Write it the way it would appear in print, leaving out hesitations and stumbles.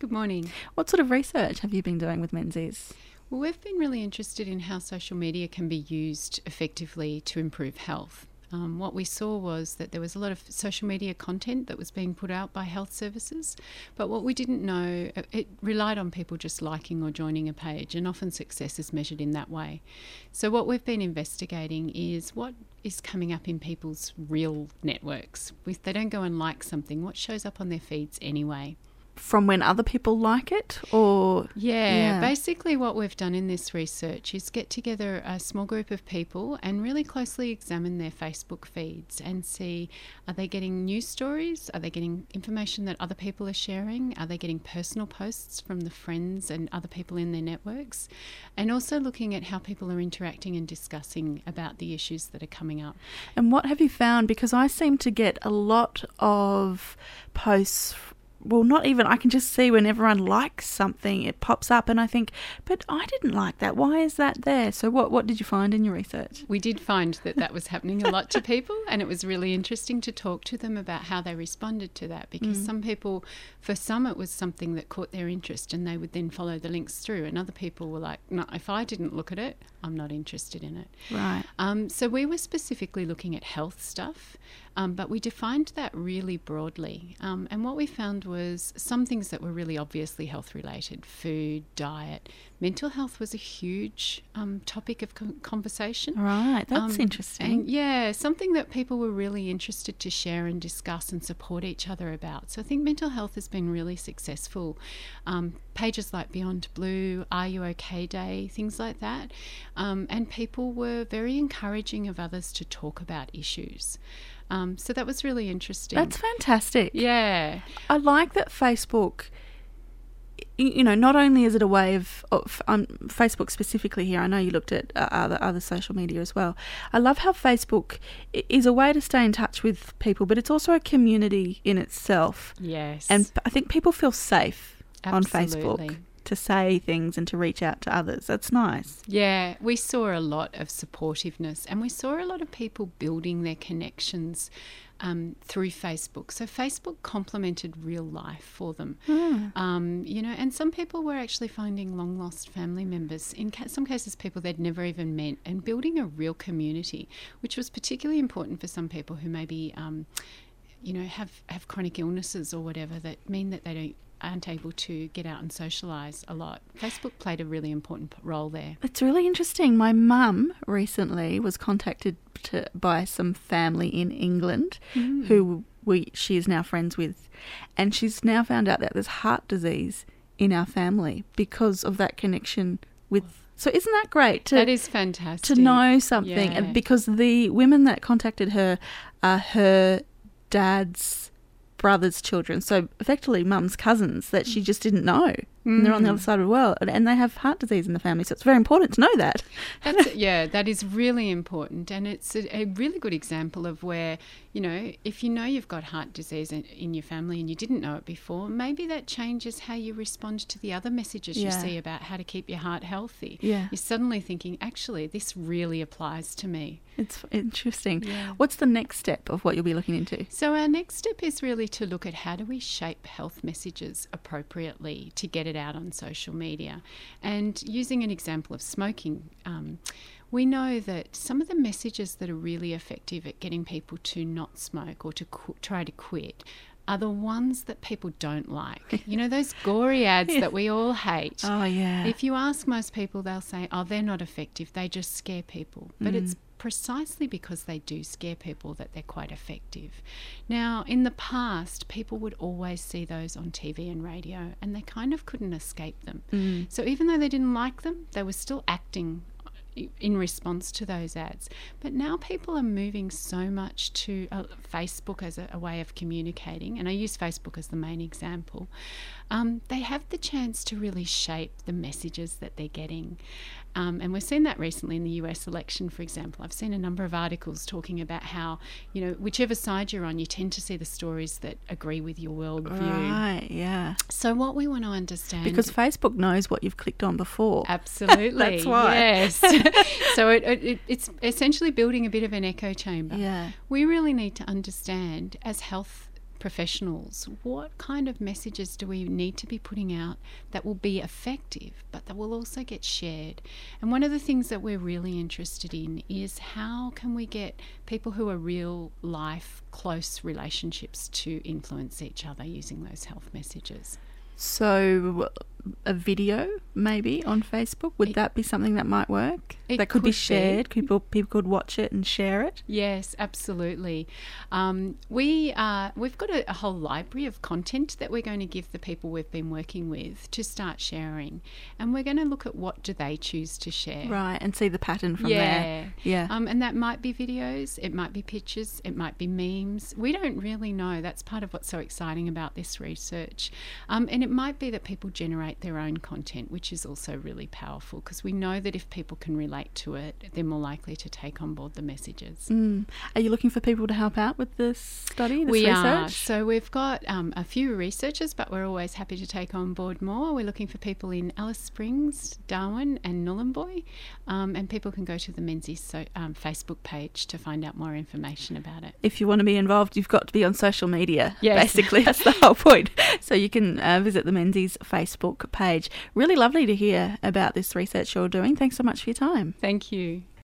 Good morning. What sort of research have you been doing with Menzies? Well, we've been really interested in how social media can be used effectively to improve health. What we saw was that there was a lot of social media content that was being put out by health services, but what we didn't know, it relied on people just liking or joining a page, and often success is measured in that way. So what we've been investigating is what is coming up in people's real networks. If they don't go and like something, what shows up on their feeds anyway? From when other people like it, or...? Yeah, basically what we've done in this research is get together a small group of people and really closely examine their Facebook feeds and see, are they getting news stories? Are they getting information that other people are sharing? Are they getting personal posts from the friends and other people in their networks? And also looking at how people are interacting and discussing about the issues that are coming up. And what have you found? Because I seem to get a lot of posts. Well, not even, I can just see when everyone likes something, it pops up and I think, but I didn't like that. Why is that there? So what did you find in your research? We did find that was happening a lot to people, and it was really interesting to talk to them about how they responded to that, because some people, for some it was something that caught their interest and they would then follow the links through, and other people were like, no, if I didn't look at it, I'm not interested in it. Right. So we were specifically looking at health stuff, but we defined that really broadly. And what we found was some things that were really obviously health related: food, diet. Mental health was a huge topic of conversation. Right, that's interesting. And something that people were really interested to share and discuss and support each other about. So I think mental health has been really successful. Pages like Beyond Blue, Are You OK Day, things like that. And people were very encouraging of others to talk about issues. So that was really interesting. That's fantastic. Yeah. I like that Facebook, not only is it a way of Facebook specifically here, I know you looked at other social media as well. I love how Facebook is a way to stay in touch with people, but it's also a community in itself. Yes. And I think people feel safe on Absolutely. Facebook to say things and to reach out to others. That's nice. Yeah, we saw a lot of supportiveness, and we saw a lot of people building their connections through Facebook. So Facebook complemented real life for them. And some people were actually finding long lost family members, in some cases people they'd never even met, and building a real community, which was particularly important for some people who maybe have chronic illnesses or whatever that mean that they aren't able to get out and socialise a lot. Facebook played a really important role there. It's really interesting. My mum recently was contacted by some family in England who she is now friends with, and she's now found out that there's heart disease in our family because of that connection with. So isn't that great? That is fantastic. To know something. Yeah. And because the women that contacted her are her dad's brother's children, so effectively mum's cousins that she just didn't know. And they're on the other side of the world, and they have heart disease in the family, so it's very important to know that. That is really important, and it's a really good example of where, if you've got heart disease in your family and you didn't know it before, maybe that changes how you respond to the other messages you see about how to keep your heart healthy. Yeah. You're suddenly thinking, actually, this really applies to me. It's interesting. Yeah. What's the next step of what you'll be looking into? So our next step is really to look at how do we shape health messages appropriately to get it out on social media. And using an example of smoking, we know that some of the messages that are really effective at getting people to not smoke or to try to quit are the ones that people don't like. Those gory ads that we all hate. Oh, yeah. If you ask most people, they'll say, they're not effective. They just scare people. But it's precisely because they do scare people that they're quite effective. Now, in the past, people would always see those on TV and radio, and they kind of couldn't escape them. So even though they didn't like them, they were still acting in response to those ads. But now people are moving so much to Facebook as a way of communicating, and I use Facebook as the main example. They have the chance to really shape the messages that they're getting. And we've seen that recently in the US election, for example. I've seen a number of articles talking about how, whichever side you're on, you tend to see the stories that agree with your worldview. Right, yeah. So what we want to understand... Because Facebook knows what you've clicked on before. Absolutely. That's why. Yes. So it's essentially building a bit of an echo chamber. Yeah. We really need to understand, as health professionals, what kind of messages do we need to be putting out that will be effective, but that will also get shared? And one of the things that we're really interested in is how can we get people who are real life, close relationships to influence each other using those health messages. So a video maybe on Facebook, would that be something that might work? That could be shared? People could watch it and share it? Yes, absolutely. We've got a whole library of content that we're going to give the people we've been working with to start sharing. And we're going to look at what do they choose to share. Right, and see the pattern from there. Yeah. And that might be videos, it might be pictures, it might be memes. We don't really know. That's part of what's so exciting about this research. And it might be that people generate their own content, which is also really powerful, because we know that if people can relate to it, they're more likely to take on board the messages. Are you looking for people to help out with this study, this research? We are. So we've got a few researchers, but we're always happy to take on board more. We're looking for people in Alice Springs, Darwin and Nhulunbuy, and people can go to the Menzies Facebook page to find out more information about it. If you want to be involved, you've got to be on social media. Yes. Basically, that's the whole point. So you can visit the Menzies Facebook page. Really lovely to hear about this research you're doing. Thanks so much for your time. Thank you.